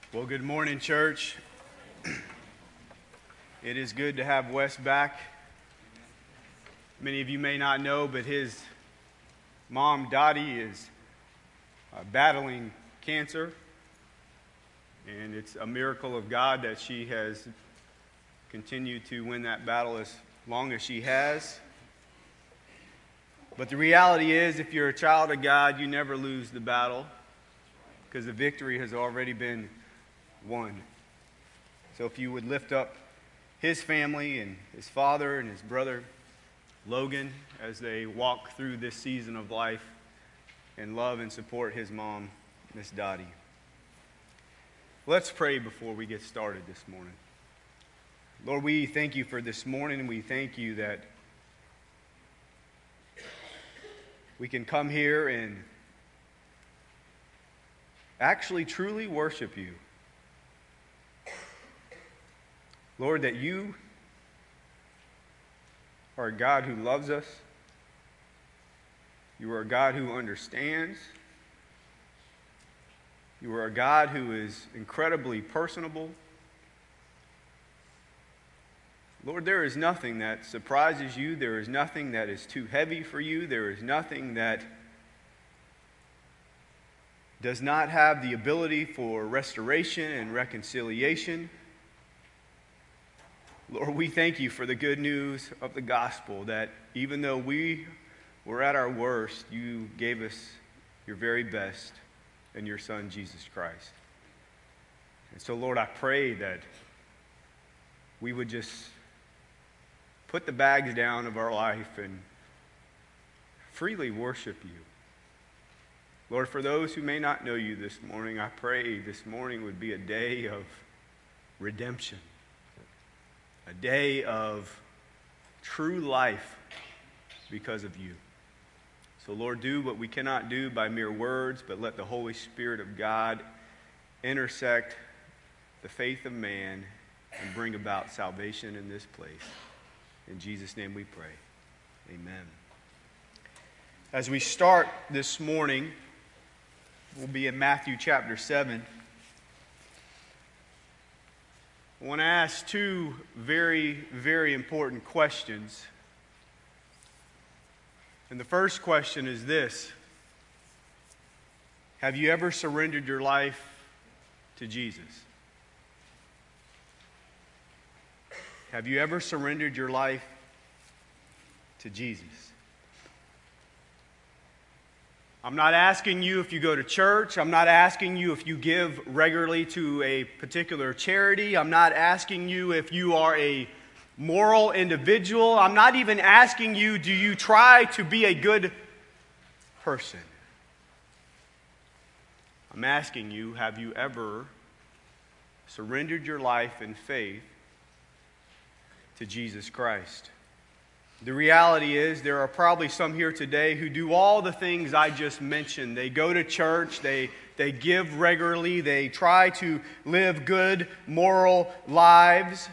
Well, good morning, church. It is good to have Wes back. Many of you may not know, but his mom, Dottie, is battling cancer. And it's a miracle of God that she has continued to win that battle as long as she has. But the reality is, if you're a child of God, you never lose the battle because the victory has already been won. So if you would lift up his family and his father and his brother Logan as they walk through this season of life and love and support his mom, Miss Dottie. Let's pray before we get started this morning. Lord, we thank you for this morning, and we thank you that we can come here and actually truly worship you. Lord, that you are a God who loves us. You are a God who understands. You are a God who is incredibly personable. Lord, there is nothing that surprises you. There is nothing that is too heavy for you. There is nothing that does not have the ability for restoration and reconciliation. Lord, we thank you for the good news of the gospel that even though we were at our worst, you gave us your very best in your Son, Jesus Christ. And so, Lord, I pray that we would just put the bags down of our life and freely worship you. Lord, for those who may not know you this morning, I pray this morning would be a day of redemption. A day of true life because of you. So, Lord, do what we cannot do by mere words, but let the Holy Spirit of God intersect the faith of man and bring about salvation in this place. In Jesus' name we pray. Amen. As we start this morning, we'll be in Matthew chapter 7. I want to ask two very, very important questions. And the first question is this: have you ever surrendered your life to Jesus? Have you ever surrendered your life to Jesus? I'm not asking you if you go to church. I'm not asking you if you give regularly to a particular charity. I'm not asking you if you are a moral individual. I'm not even asking you, do you try to be a good person? I'm asking you, have you ever surrendered your life in faith to Jesus Christ? The reality is there are probably some here today who do all the things I just mentioned. They go to church, they give regularly, they try to live good, moral lives,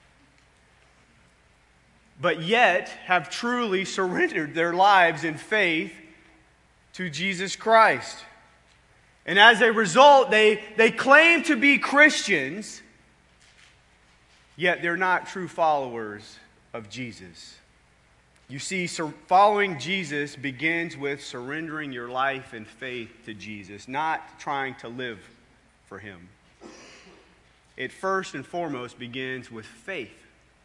but yet have truly surrendered their lives in faith to Jesus Christ. And as a result, they claim to be Christians, yet they're not true followers of Jesus. You see, following Jesus begins with surrendering your life in faith to Jesus, not trying to live for Him. It first and foremost begins with faith.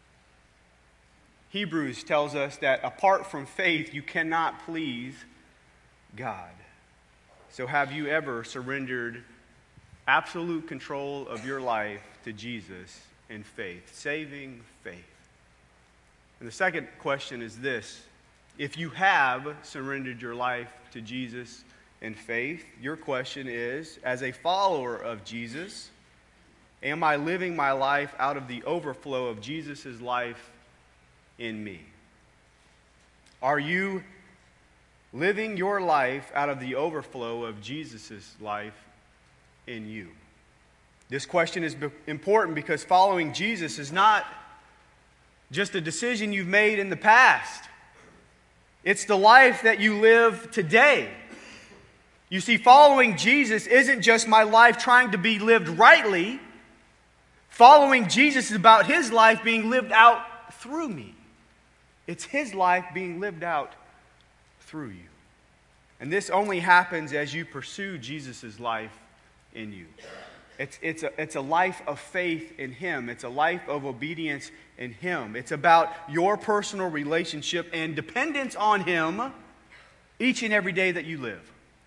Hebrews tells us that apart from faith, you cannot please God. So have you ever surrendered absolute control of your life to Jesus in faith, saving faith? And the second question is this: if you have surrendered your life to Jesus in faith, your question is, as a follower of Jesus, am I living my life out of the overflow of Jesus' life in me? Are you living your life out of the overflow of Jesus' life in you? This question is important because following Jesus is not just a decision you've made in the past. It's the life that you live today. You see, following Jesus isn't just my life trying to be lived rightly. Following Jesus is about His life being lived out through me. It's His life being lived out through you. And this only happens as you pursue Jesus' life in you. It's a life of faith in Him. It's a life of obedience in Him. It's about your personal relationship and dependence on Him each and every day that you live.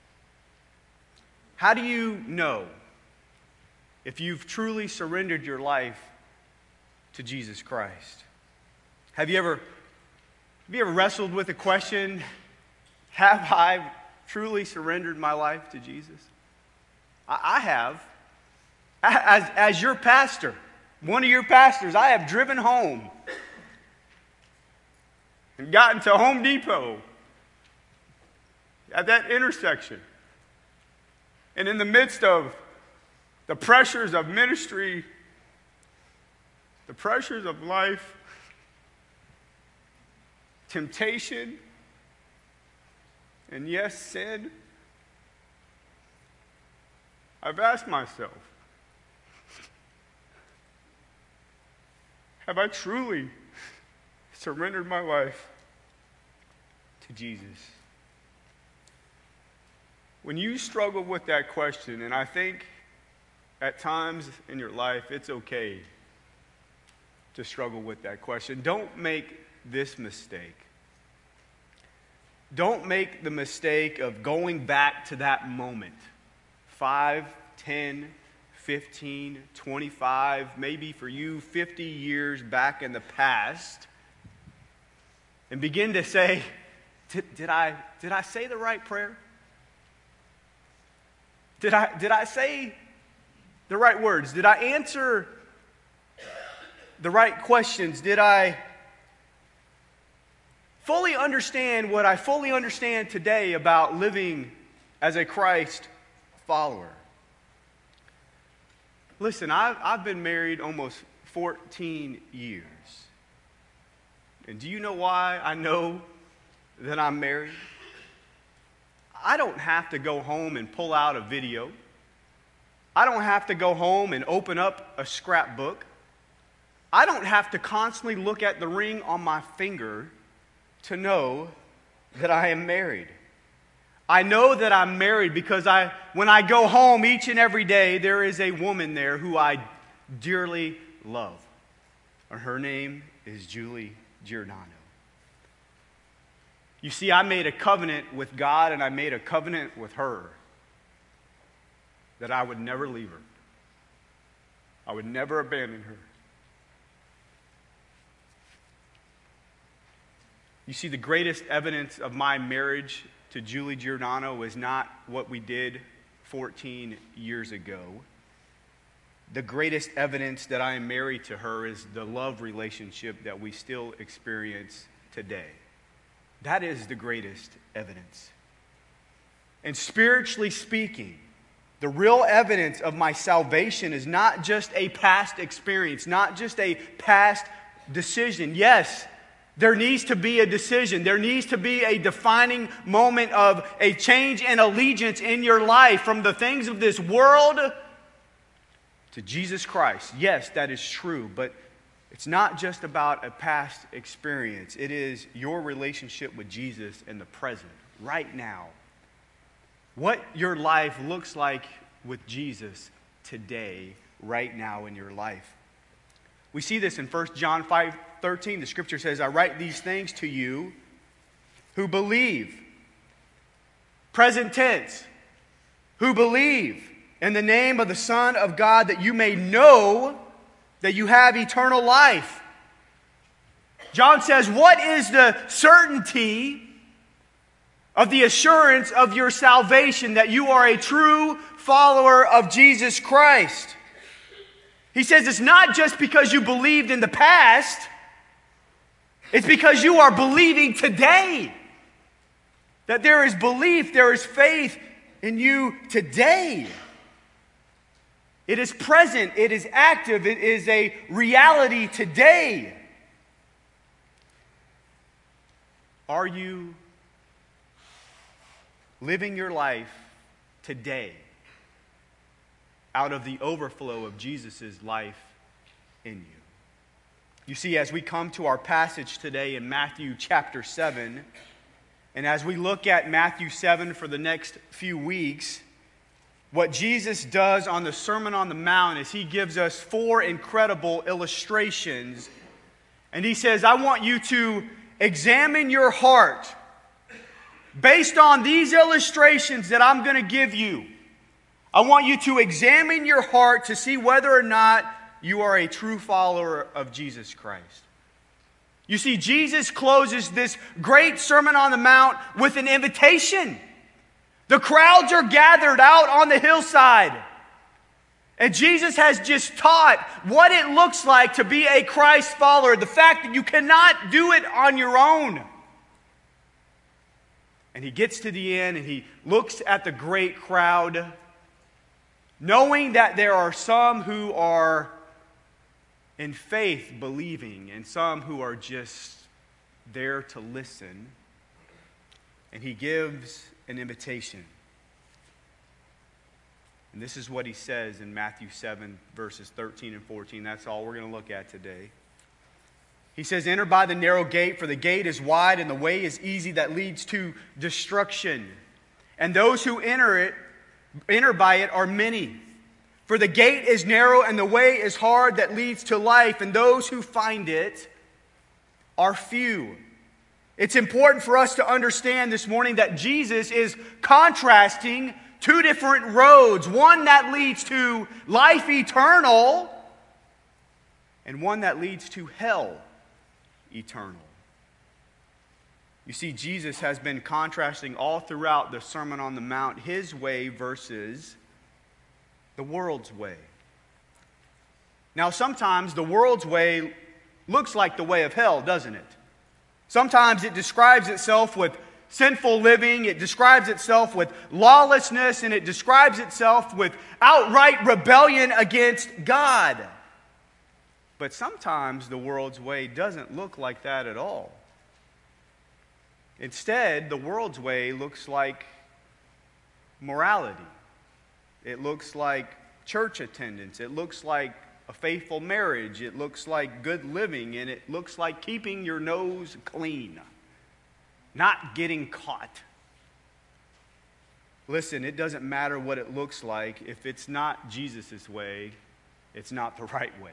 How do you know if you've truly surrendered your life to Jesus Christ? Have you ever wrestled with the question, have I truly surrendered my life to Jesus? I have. As your pastor, one of your pastors, I have driven home and gotten to Home Depot at that intersection. And in the midst of the pressures of ministry, the pressures of life, temptation, and yes, sin, I've asked myself, have I truly surrendered my life to Jesus? When you struggle with that question, and I think at times in your life it's okay to struggle with that question, don't make this mistake. Don't make the mistake of going back to that moment, 5, 10, 15, 25, maybe for you 50 years back in the past, and begin to say, did I say the right prayer? Did I say the right words? Did I answer the right questions? Did I fully understand what I fully understand today about living as a Christ follower? Listen, I've been married almost 14 years. And do you know why I know that I'm married? I don't have to go home and pull out a video. I don't have to go home and open up a scrapbook. I don't have to constantly look at the ring on my finger to know that I am married. I know that I'm married because when I go home each and every day, there is a woman there who I dearly love. Her name is Julie Giordano. You see, I made a covenant with God and I made a covenant with her that I would never leave her. I would never abandon her. You see, the greatest evidence of my marriage to Julie Giordano is not what we did 14 years ago. The greatest evidence that I am married to her is the love relationship that we still experience today. That is the greatest evidence. And spiritually speaking, the real evidence of my salvation is not just a past experience, not just a past decision. Yes, there needs to be a decision. There needs to be a defining moment of a change in allegiance in your life from the things of this world to Jesus Christ. Yes, that is true, but it's not just about a past experience. It is your relationship with Jesus in the present, right now. What your life looks like with Jesus today, right now in your life. We see this in 1 John 5:13. The scripture says, I write these things to you who believe. Present tense. Who believe in the name of the Son of God, that you may know that you have eternal life. John says, what is the certainty of the assurance of your salvation, that you are a true follower of Jesus Christ? He says it's not just because you believed in the past, it's because you are believing today. That there is belief, there is faith in you today. It is present, it is active, it is a reality today. Are you living your life today out of the overflow of Jesus' life in you. You see, as we come to our passage today in Matthew chapter 7, and as we look at Matthew 7 for the next few weeks, what Jesus does on the Sermon on the Mount is he gives us 4 incredible illustrations. And he says, I want you to examine your heart based on these illustrations that I'm going to give you. I want you to examine your heart to see whether or not you are a true follower of Jesus Christ. You see, Jesus closes this great Sermon on the Mount with an invitation. The crowds are gathered out on the hillside. And Jesus has just taught what it looks like to be a Christ follower. The fact that you cannot do it on your own. And he gets to the end and he looks at the great crowd, knowing that there are some who are in faith believing and some who are just there to listen. And he gives an invitation. And this is what he says in Matthew 7, verses 13 and 14. That's all we're going to look at today. He says, enter by the narrow gate, for the gate is wide and the way is easy that leads to destruction. And those who enter by it are many. For the gate is narrow and the way is hard that leads to life, and those who find it are few. It's important for us to understand this morning that Jesus is contrasting 2 different roads. One that leads to life eternal, and one that leads to hell eternal. You see, Jesus has been contrasting all throughout the Sermon on the Mount his way versus the world's way. Now, sometimes the world's way looks like the way of hell, doesn't it? Sometimes it describes itself with sinful living, it describes itself with lawlessness, and it describes itself with outright rebellion against God. But sometimes the world's way doesn't look like that at all. Instead, the world's way looks like morality. It looks like church attendance. It looks like a faithful marriage. It looks like good living. And it looks like keeping your nose clean. Not getting caught. Listen, it doesn't matter what it looks like. If it's not Jesus' way, it's not the right way.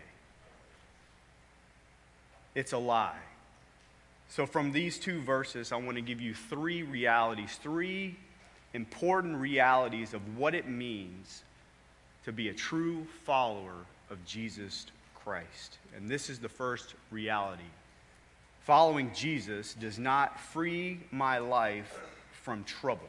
It's a lie. So from these 2 verses, I want to give you 3 realities, 3 important realities of what it means to be a true follower of Jesus Christ. And this is the first reality. Following Jesus does not free my life from trouble.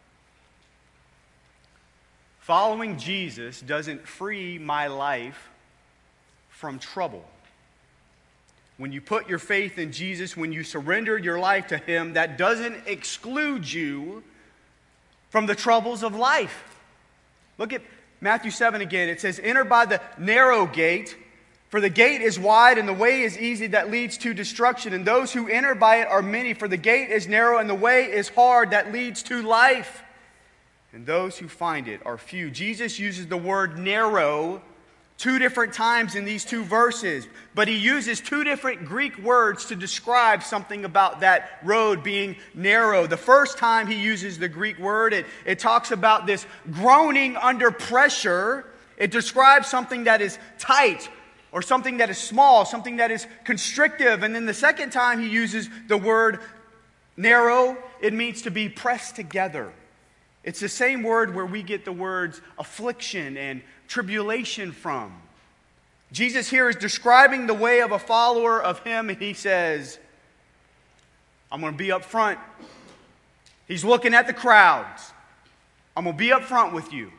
Following Jesus doesn't free my life from trouble. When you put your faith in Jesus, when you surrender your life to Him, that doesn't exclude you from the troubles of life. Look at Matthew 7 again. It says, enter by the narrow gate, for the gate is wide and the way is easy that leads to destruction, and those who enter by it are many. For the gate is narrow and the way is hard that leads to life, and those who find it are few. Jesus uses the word narrow 2 different times in these 2 verses, but he uses 2 different Greek words to describe something about that road being narrow. The first time he uses the Greek word, it talks about this groaning under pressure. It describes something that is tight or something that is small, something that is constrictive. And then the second time he uses the word narrow, it means to be pressed together. It's the same word where we get the words affliction and tribulation from. Jesus here is describing the way of a follower of Him, and He says, I'm going to be up front. He's looking at the crowds. I'm going to be up front with you.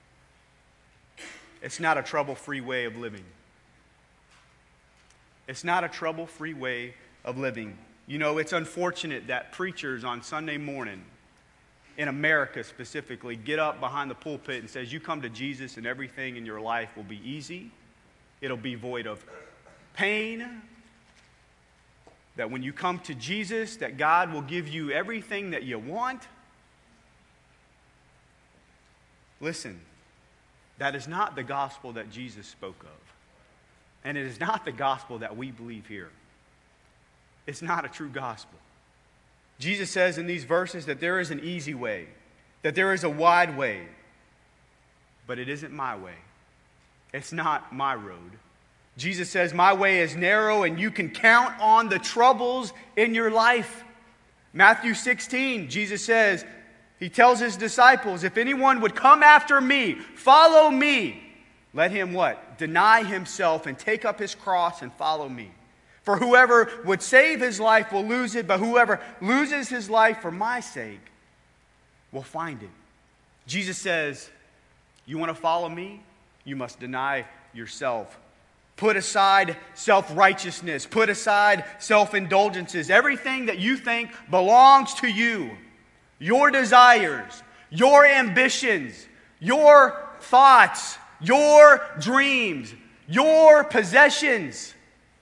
It's not a trouble-free way of living. It's not a trouble-free way of living. You know, it's unfortunate that preachers on Sunday morning, in America specifically, get up behind the pulpit and says, you come to Jesus and everything in your life will be easy. It'll be void of pain. That when you come to Jesus, that God will give you everything that you want. Listen, that is not the gospel that Jesus spoke of. And it is not the gospel that we believe here. It's not a true gospel. Jesus says in these verses that there is an easy way, that there is a wide way, but it isn't my way. It's not my road. Jesus says, my way is narrow and you can count on the troubles in your life. Matthew 16, Jesus says, he tells his disciples, if anyone would come after me, follow me, let him what? Deny himself and take up his cross and follow me. For whoever would save his life will lose it, but whoever loses his life for my sake will find it. Jesus says, you want to follow me? You must deny yourself. Put aside self-righteousness. Put aside self-indulgences. Everything that you think belongs to you. Your desires, your ambitions, your thoughts, your dreams, your possessions.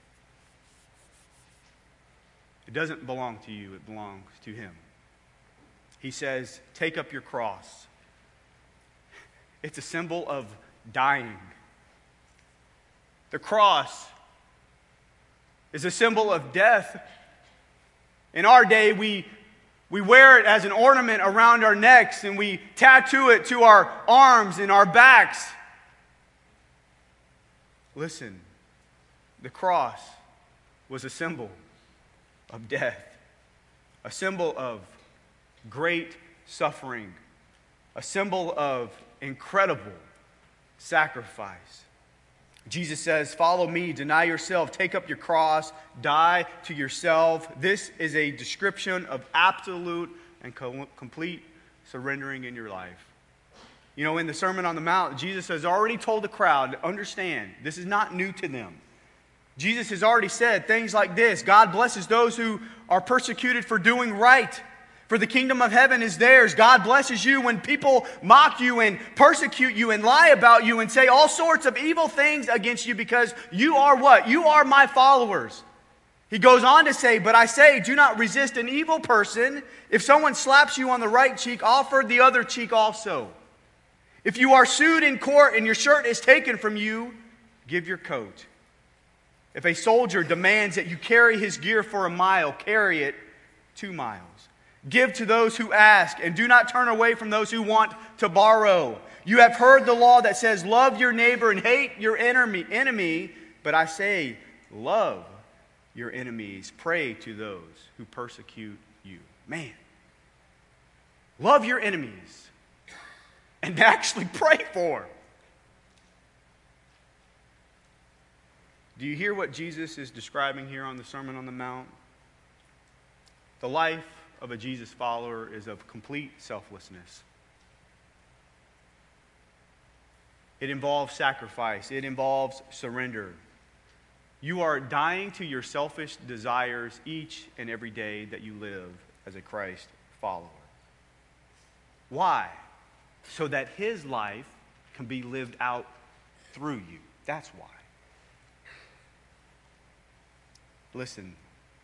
It doesn't belong to you, it belongs to Him. He says, take up your cross. It's a symbol of dying. The cross is a symbol of death. In our day, we wear it as an ornament around our necks and we tattoo it to our arms and our backs. Listen, the cross was a symbol of death, a symbol of great suffering, a symbol of incredible sacrifice. Jesus says, follow me, deny yourself, take up your cross, die to yourself. This is a description of absolute and complete surrendering in your life. You know, in the Sermon on the Mount, Jesus has already told the crowd to understand, this is not new to them. Jesus has already said things like this: God blesses those who are persecuted for doing right, for the kingdom of heaven is theirs. God blesses you when people mock you and persecute you and lie about you and say all sorts of evil things against you because you are what? You are my followers. He goes on to say, but I say, do not resist an evil person. If someone slaps you on the right cheek, offer the other cheek also. If you are sued in court and your shirt is taken from you, give your coat. If a soldier demands that you carry his gear for a mile, carry it 2 miles. Give to those who ask, and do not turn away from those who want to borrow. You have heard the law that says, love your neighbor and hate your enemy. But I say, love your enemies. Pray to those who persecute you. Man, love your enemies and actually pray for. Do you hear what Jesus is describing here on the Sermon on the Mount? The life of a Jesus follower is of complete selflessness. It involves sacrifice. It involves surrender. You are dying to your selfish desires each and every day that you live as a Christ follower. Why? So that His life can be lived out through you. That's why. Listen,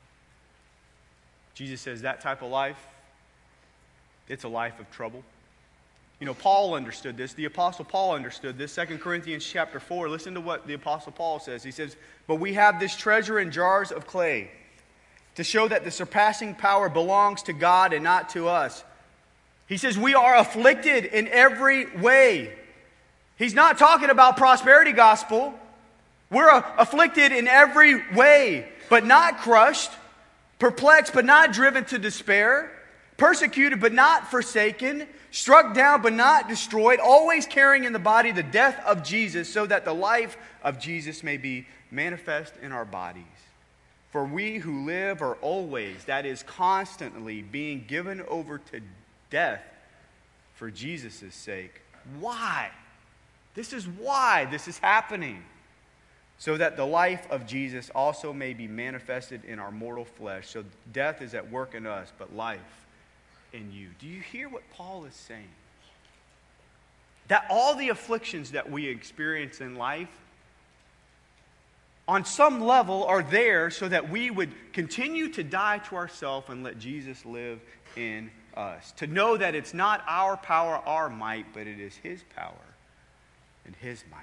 Jesus says that type of life, it's a life of trouble. You know, Paul understood this. The Apostle Paul understood this. 2 Corinthians chapter 4, listen to what the Apostle Paul says. He says, but we have this treasure in jars of clay to show that the surpassing power belongs to God and not to us. He says, we are afflicted in every way. He's not talking about prosperity gospel. We're afflicted in every way, but not crushed, perplexed, but not driven to despair, persecuted, but not forsaken, struck down, but not destroyed, always carrying in the body the death of Jesus, so that the life of Jesus may be manifest in our bodies. For we who live are always, that is, constantly being given over to death for Jesus' sake. Why? This is why this is happening. So that the life of Jesus also may be manifested in our mortal flesh. So death is at work in us, but life in you. Do you hear what Paul is saying? That all the afflictions that we experience in life, on some level, are there so that we would continue to die to ourselves and let Jesus live in us. To know that it's not our power, our might, but it is His power and His might.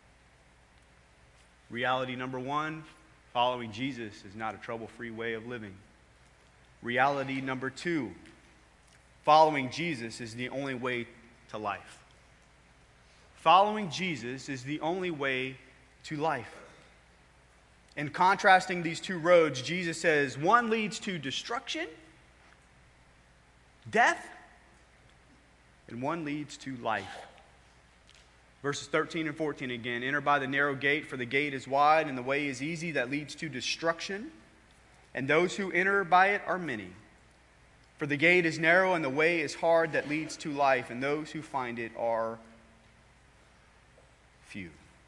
Reality number one, following Jesus is not a trouble-free way of living. Reality number two, following Jesus is the only way to life. Following Jesus is the only way to life. In contrasting these two roads, Jesus says one leads to destruction, death, and one leads to life. Verses 13 and 14 again. Enter by the narrow gate, for the gate is wide and the way is easy that leads to destruction, and those who enter by it are many. For the gate is narrow and the way is hard that leads to life, and those who find it are few.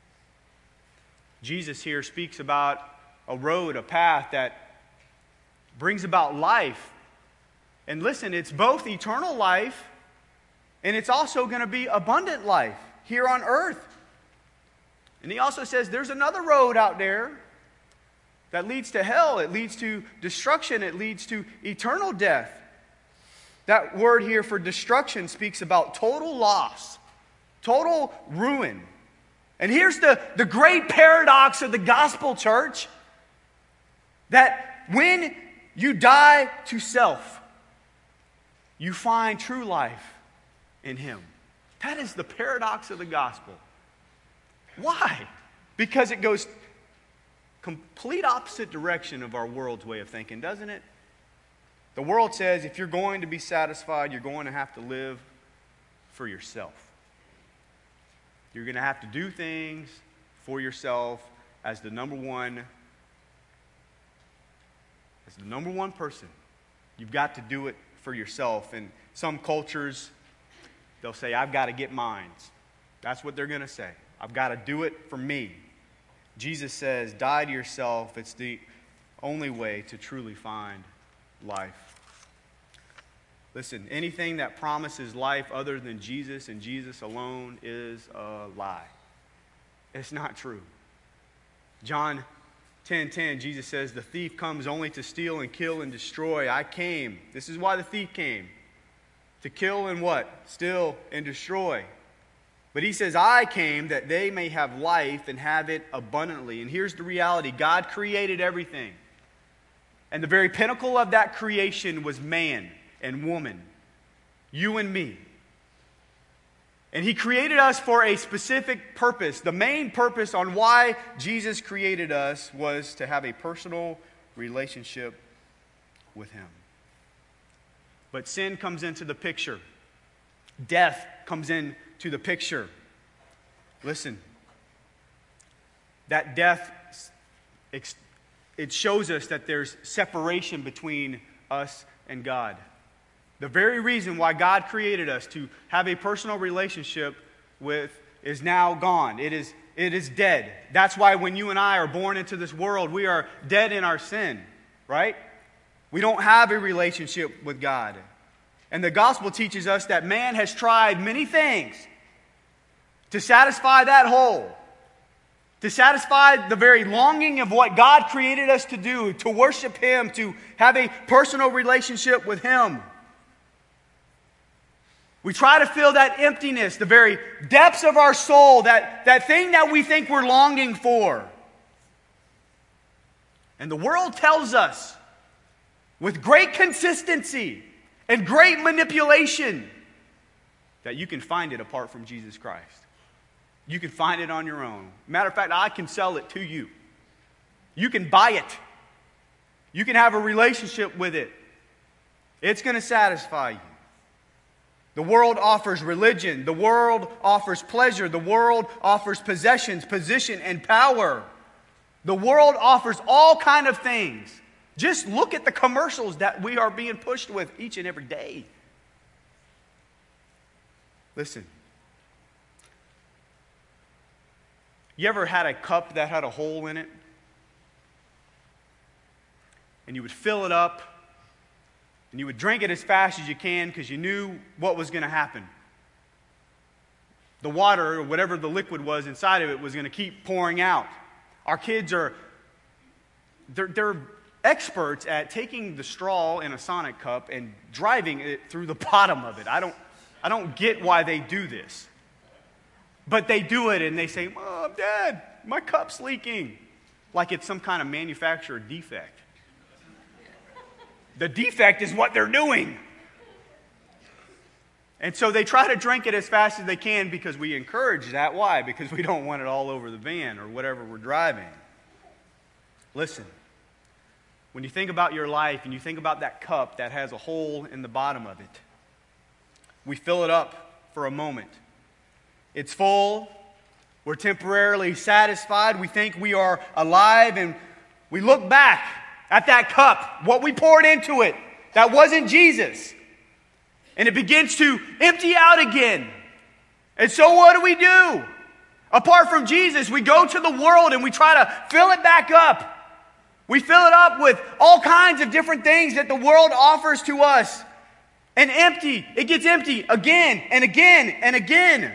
Jesus here speaks about a road, a path that brings about life. And listen, it's both eternal life and it's also going to be abundant life here on earth. And he also says there's another road out there that leads to hell. It leads to destruction. It leads to eternal death. That word here for destruction speaks about total loss, total ruin. And here's the great paradox of the gospel, church, that when you die to self, you find true life in Him. That is the paradox of the gospel. Why? Because it goes complete opposite direction of our world's way of thinking, doesn't it? The world says if you're going to be satisfied, you're going to have to live for yourself. You're going to have to do things for yourself as the number one person. You've got to do it for yourself. And some cultures, they'll say, I've got to get mine. That's what they're going to say. I've got to do it for me. Jesus says, die to yourself. It's the only way to truly find life. Listen, anything that promises life other than Jesus and Jesus alone is a lie. It's not true. John 10:10, Jesus says, the thief comes only to steal and kill and destroy. I came. This is why the thief came. To kill and what? Steal and destroy. But he says, I came that they may have life and have it abundantly. And here's the reality. God created everything. And the very pinnacle of that creation was man and woman, you and me. And He created us for a specific purpose. The main purpose on why Jesus created us was to have a personal relationship with Him. But sin comes into the picture. Death comes into the picture. Listen, that death, it shows us that there's separation between us and God. The very reason why God created us to have a personal relationship with is now gone. It is dead. That's why when you and I are born into this world, we are dead in our sin, right? We don't have a relationship with God. And the gospel teaches us that man has tried many things to satisfy that hole, to satisfy the very longing of what God created us to do, to worship Him, to have a personal relationship with Him. We try to fill that emptiness, the very depths of our soul, that thing that we think we're longing for. And the world tells us with great consistency and great manipulation that you can find it apart from Jesus Christ. You can find it on your own. Matter of fact, I can sell it to you. You can buy it. You can have a relationship with it. It's going to satisfy you. The world offers religion. The world offers pleasure. The world offers possessions, position, and power. The world offers all kinds of things. Just look at the commercials that we are being pushed with each and every day. Listen. You ever had a cup that had a hole in it? And you would fill it up, and you would drink it as fast as you can because you knew what was going to happen. The water, or whatever the liquid was inside of it, was going to keep pouring out. Our kids they're experts at taking the straw in a Sonic cup and driving it through the bottom of it. I don't get why they do this. But they do it and they say, Mom, Dad, my cup's leaking. Like it's some kind of manufacturer defect. The defect is what they're doing. And so they try to drink it as fast as they can because we encourage that. Why? Because we don't want it all over the van or whatever we're driving. Listen, when you think about your life and you think about that cup that has a hole in the bottom of it, we fill it up for a moment. It's full. We're temporarily satisfied. We think we are alive, and we look back at that cup, what we poured into it, that wasn't Jesus. And it begins to empty out again. And so what do? Apart from Jesus, we go to the world and we try to fill it back up. We fill it up with all kinds of different things that the world offers to us. And empty. It gets empty again and again and again.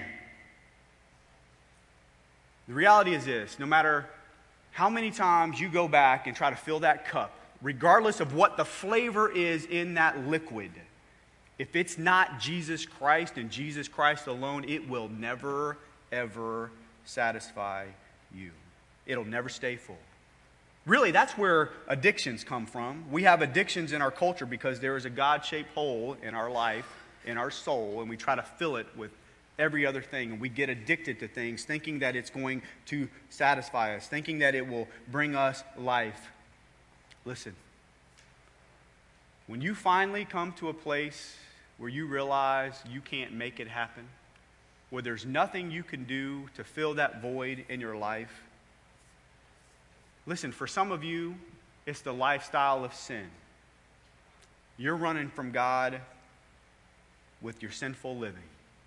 The reality is this: no matter how many times you go back and try to fill that cup, regardless of what the flavor is in that liquid, if it's not Jesus Christ and Jesus Christ alone, it will never, ever satisfy you. It'll never stay full. Really, that's where addictions come from. We have addictions in our culture because there is a God-shaped hole in our life, in our soul, and we try to fill it with every other thing. And we get addicted to things, thinking that it's going to satisfy us, thinking that it will bring us life. Listen, when you finally come to a place where you realize you can't make it happen, where there's nothing you can do to fill that void in your life, listen, for some of you, it's the lifestyle of sin. You're running from God with your sinful living.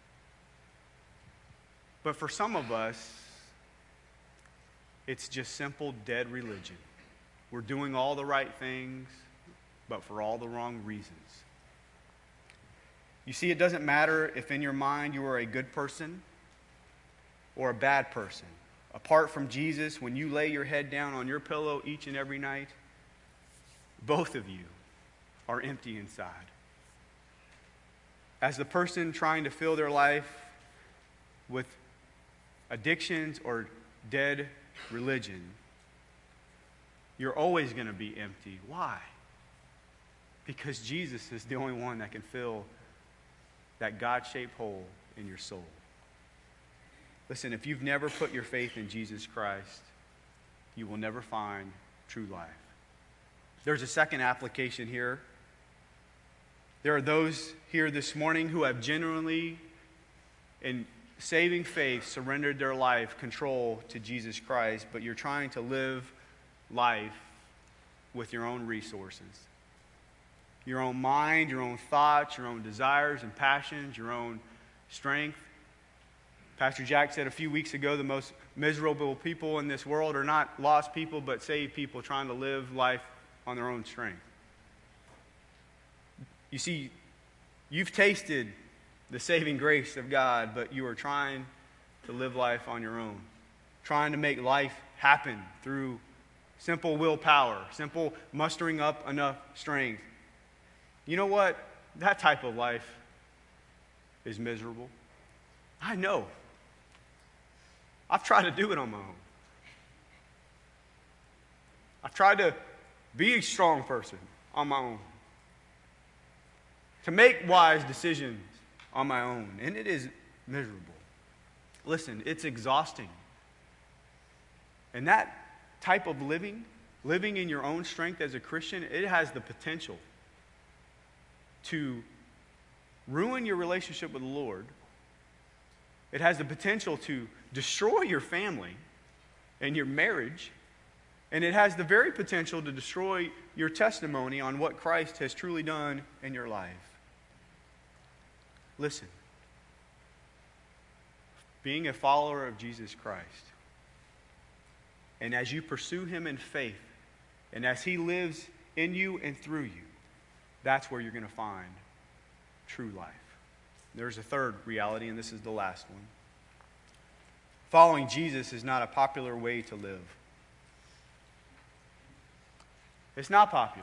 But for some of us, it's just simple dead religion. We're doing all the right things, but for all the wrong reasons. You see, it doesn't matter if in your mind you are a good person or a bad person. Apart from Jesus, when you lay your head down on your pillow each and every night, both of you are empty inside. As the person trying to fill their life with addictions or dead religion, you're always going to be empty. Why? Because Jesus is the only one that can fill that God-shaped hole in your soul. Listen, if you've never put your faith in Jesus Christ, you will never find true life. There's a second application here. There are those here this morning who have genuinely, in saving faith, surrendered their life control to Jesus Christ, but you're trying to live life with your own resources. Your own mind, your own thoughts, your own desires and passions, your own strength. Pastor Jack said a few weeks ago, the most miserable people in this world are not lost people, but saved people trying to live life on their own strength. You see, you've tasted the saving grace of God, but you are trying to live life on your own, trying to make life happen through simple willpower, simple mustering up enough strength. You know what? That type of life is miserable. I know. I've tried to do it on my own. I've tried to be a strong person on my own, to make wise decisions on my own, and it is miserable. Listen, it's exhausting. And that type of living in your own strength as a Christian, it has the potential to ruin your relationship with the Lord. It has the potential to destroy your family and your marriage. And it has the very potential to destroy your testimony on what Christ has truly done in your life. Listen, being a follower of Jesus Christ, and as you pursue Him in faith, and as He lives in you and through you, that's where you're going to find true life. There's a third reality, and this is the last one. Following Jesus is not a popular way to live. It's not popular.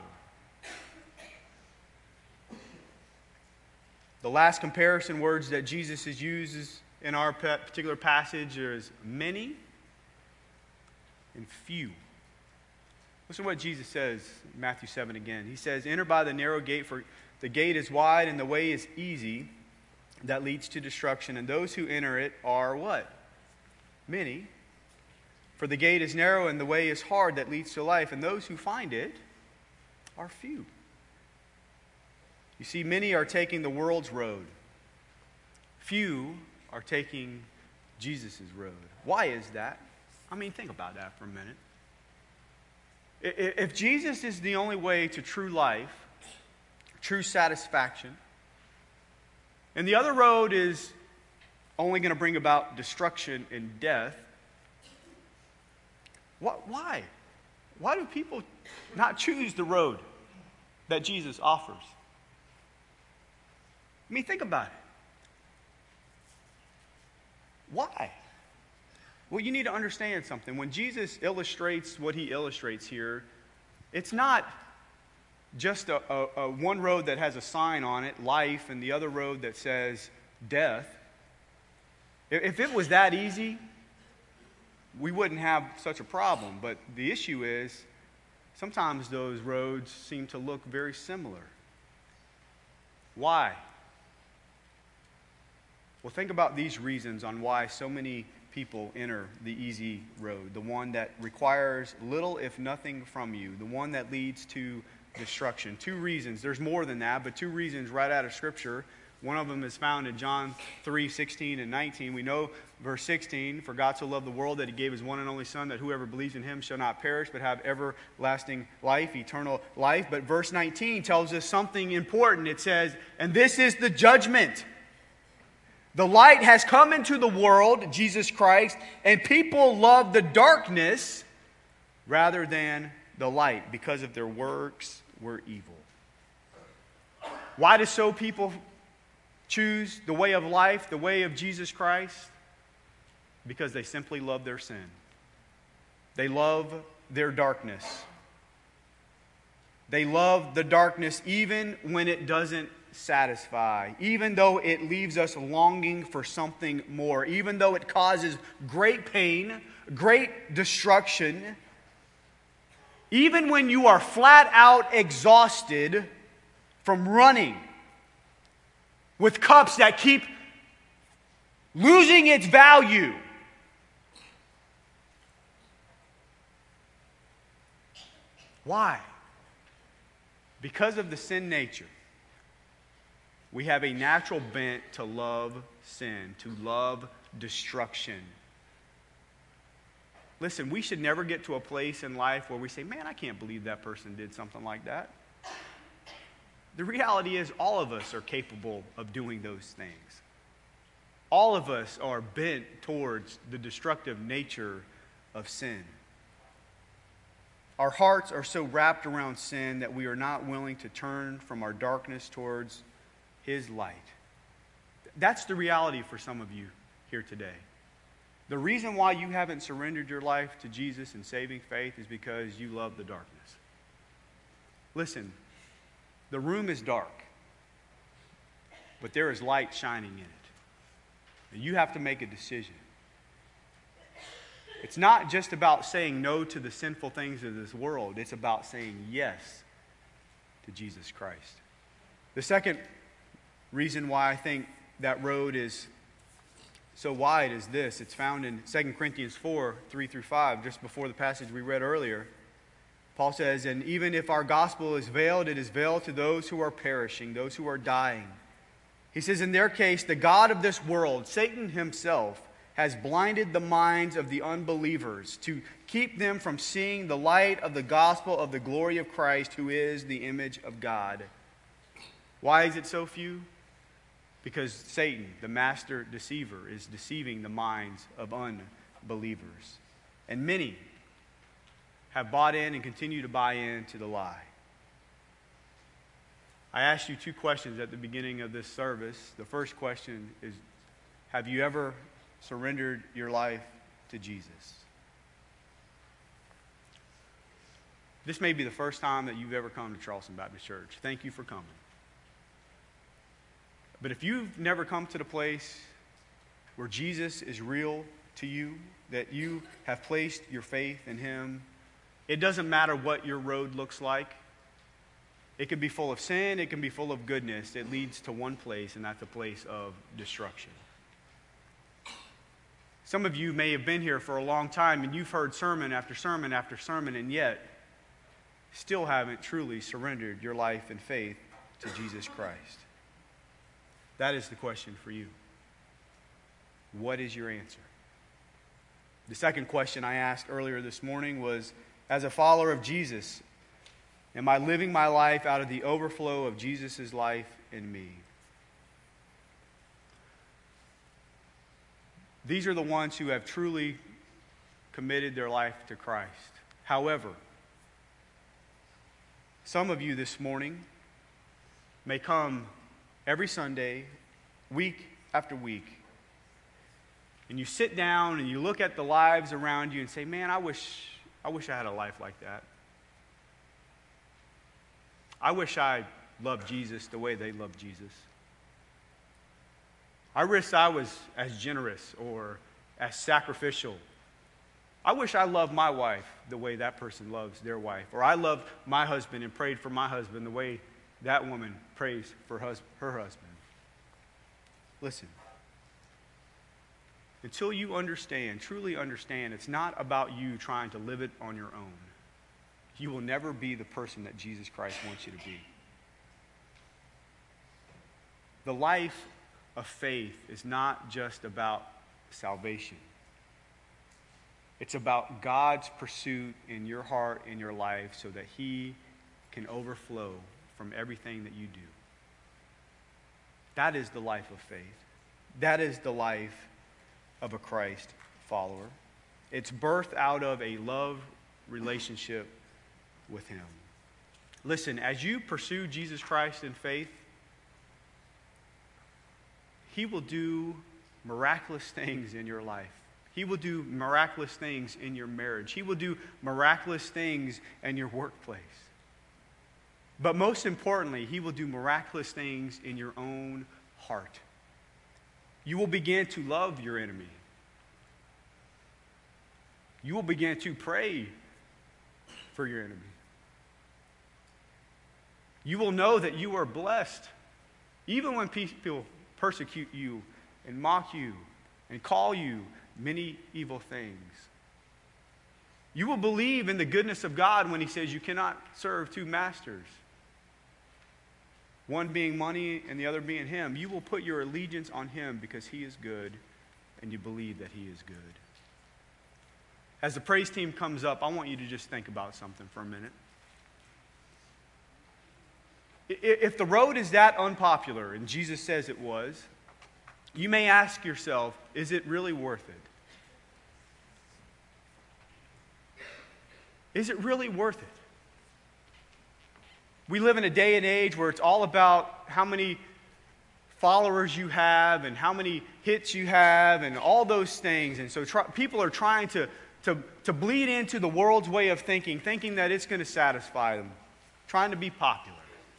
The last comparison words that Jesus uses in our particular passage is many and few. Listen to what Jesus says in Matthew 7 again. He says, "Enter by the narrow gate, for the gate is wide and the way is easy that leads to destruction, and those who enter it are" what? Many. "For the gate is narrow and the way is hard that leads to life, and those who find it are few." You see, many are taking the world's road. Few are taking Jesus' road. Why is that? I mean, think about that for a minute. If Jesus is the only way to true life, true satisfaction, and the other road is only going to bring about destruction and death, why? Why do people not choose the road that Jesus offers? I mean, think about it. Why? Well, you need to understand something. When Jesus illustrates what he illustrates here, it's not just a one road that has a sign on it, life, and the other road that says death. If it was that easy, we wouldn't have such a problem. But the issue is, sometimes those roads seem to look very similar. Why? Well, think about these reasons on why so many people enter the easy road, the one that requires little, if nothing, from you, the one that leads to destruction. Two reasons. There's more than that, but two reasons right out of Scripture. One of them is found in John 3:16 and 19. We know verse 16, "For God so loved the world that he gave his one and only Son, that whoever believes in him shall not perish, but have everlasting life," eternal life. But verse 19 tells us something important. It says, "And this is the judgment. The light has come into the world," Jesus Christ, "and people love the darkness rather than the light, because of their works were evil." Why do so people choose the way of life, the way of Jesus Christ? Because they simply love their sin. They love their darkness. They love the darkness even when it doesn't satisfy, even though it leaves us longing for something more, even though it causes great pain, great destruction, even when you are flat out exhausted from running with cups that keep losing its value. Why? Because of the sin nature. We have a natural bent to love sin, to love destruction. Listen, we should never get to a place in life where we say, "Man, I can't believe that person did something like that." The reality is, all of us are capable of doing those things. All of us are bent towards the destructive nature of sin. Our hearts are so wrapped around sin that we are not willing to turn from our darkness towards His light. That's the reality for some of you here today. The reason why you haven't surrendered your life to Jesus in saving faith is because you love the darkness. Listen, the room is dark, but there is light shining in it. And you have to make a decision. It's not just about saying no to the sinful things of this world. It's about saying yes to Jesus Christ. The second reason why I think that road is so wide is this. It's found in 2 Corinthians 4, 3 through 5, just before the passage we read earlier. Paul says, "And even if our gospel is veiled, it is veiled to those who are perishing, those who are dying." He says, "In their case, the God of this world, Satan himself, has blinded the minds of the unbelievers to keep them from seeing the light of the gospel of the glory of Christ, who is the image of God." Why is it so few? Because Satan, the master deceiver, is deceiving the minds of unbelievers. And many have bought in and continue to buy into the lie. I asked you two questions at the beginning of this service. The first question is, have you ever surrendered your life to Jesus? This may be the first time that you've ever come to Charleston Baptist Church. Thank you for coming. But if you've never come to the place where Jesus is real to you, that you have placed your faith in him, it doesn't matter what your road looks like. It can be full of sin, it can be full of goodness. It leads to one place, and that's a place of destruction. Some of you may have been here for a long time, and you've heard sermon after sermon after sermon, and yet still haven't truly surrendered your life and faith to Jesus Christ. That is the question for you. What is your answer? The second question I asked earlier this morning was, as a follower of Jesus, am I living my life out of the overflow of Jesus' life in me? These are the ones who have truly committed their life to Christ. However, some of you this morning may come every Sunday, week after week, and you sit down and you look at the lives around you and say, man, I wish I had a life like that. I wish I loved Jesus the way they love Jesus. I wish I was as generous or as sacrificial. I wish I loved my wife the way that person loves their wife. Or I loved my husband and prayed for my husband the way that woman prays for her husband. Listen. Until you understand, truly understand, it's not about you trying to live it on your own. You will never be the person that Jesus Christ wants you to be. The life of faith is not just about salvation. It's about God's pursuit in your heart, in your life, so that he can overflow from everything that you do. That is the life of faith. That is the life of a Christ follower. It's birthed out of a love relationship with him. Listen, as you pursue Jesus Christ in faith, he will do miraculous things in your life. He will do miraculous things in your marriage. He will do miraculous things in your workplace. But most importantly, he will do miraculous things in your own heart. You will begin to love your enemy. You will begin to pray for your enemy. You will know that you are blessed, even when people persecute you and mock you and call you many evil things. You will believe in the goodness of God when he says you cannot serve two masters, one being money and the other being him. You will put your allegiance on him because he is good and you believe that he is good. As the praise team comes up, I want you to just think about something for a minute. If the road is that unpopular, and Jesus says it was, you may ask yourself, is it really worth it? Is it really worth it? We live in a day and age where it's all about how many followers you have and how many hits you have and all those things. And so people are trying to bleed into the world's way of thinking that it's going to satisfy them, trying to be popular.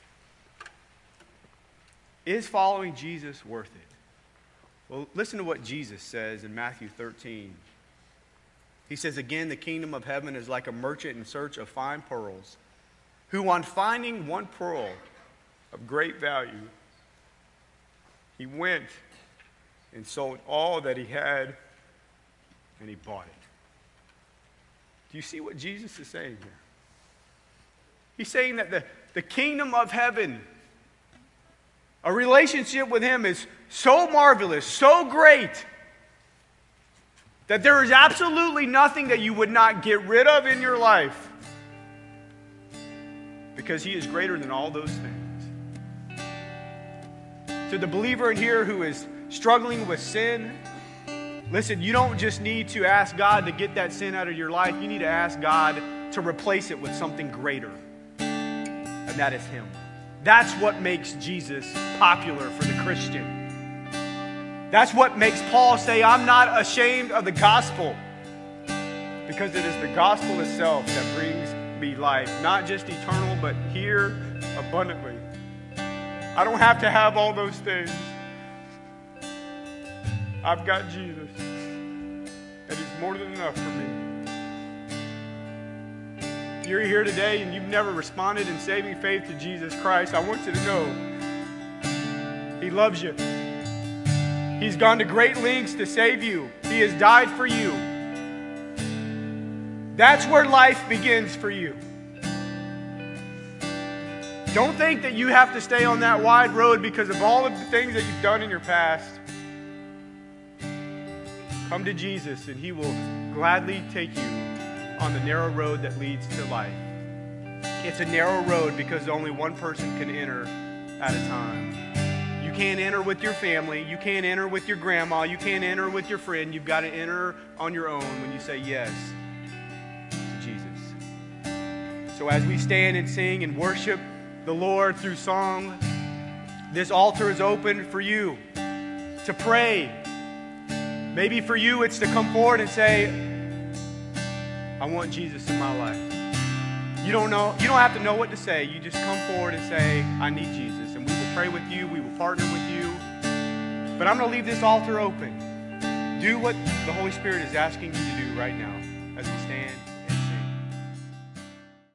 Is following Jesus worth it? Well, listen to what Jesus says in Matthew 13. He says, again, the kingdom of heaven is like a merchant in search of fine pearls, who on finding one pearl of great value, he went and sold all that he had and he bought it. Do you see what Jesus is saying here? He's saying that the kingdom of heaven, a relationship with him, is so marvelous, so great, that there is absolutely nothing that you would not get rid of in your life, because he is greater than all those things. To the believer in here who is struggling with sin, listen, you don't just need to ask God to get that sin out of your life. You need to ask God to replace it with something greater, and that is him. That's what makes Jesus popular for the Christian. That's what makes Paul say, I'm not ashamed of the gospel, because it is the gospel itself that brings be life, not just eternal, but here abundantly. I don't have to have all those things. I've got Jesus, and He's more than enough for me. If you're here today and you've never responded in saving faith to Jesus Christ, I want you to know He loves you. He's gone to great lengths to save you. He has died for you. That's where life begins for you. Don't think that you have to stay on that wide road because of all of the things that you've done in your past. Come to Jesus and He will gladly take you on the narrow road that leads to life. It's a narrow road because only one person can enter at a time. You can't enter with your family. You can't enter with your grandma. You can't enter with your friend. You've got to enter on your own when you say yes to Jesus. So as we stand and sing and worship the Lord through song, this altar is open for you to pray. Maybe for you it's to come forward and say, I want Jesus in my life. You don't have to know what to say. You just come forward and say, I need Jesus. And we will pray with you. We will partner with you. But I'm going to leave this altar open. Do what the Holy Spirit is asking you to do right now as we stand.